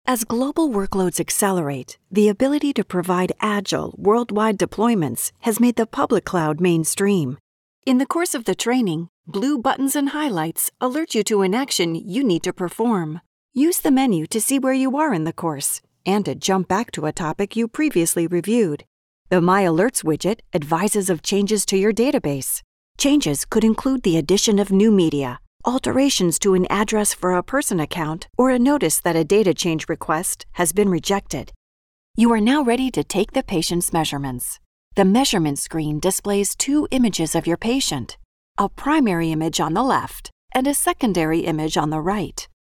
As global workloads accelerate, the ability to provide agile, worldwide deployments has made the public cloud mainstream. In the course of the training, blue buttons and highlights alert you to an action you need to perform. Use the menu to see where you are in the course and to jump back to a topic you previously reviewed. The My Alerts widget advises of changes to your database. Changes could include the addition of new media, alterations to an address for a person account, or a notice that a data change request has been rejected. You are now ready to take the patient's measurements. The measurement screen displays two images of your patient, a primary image on the left and a secondary image on the right.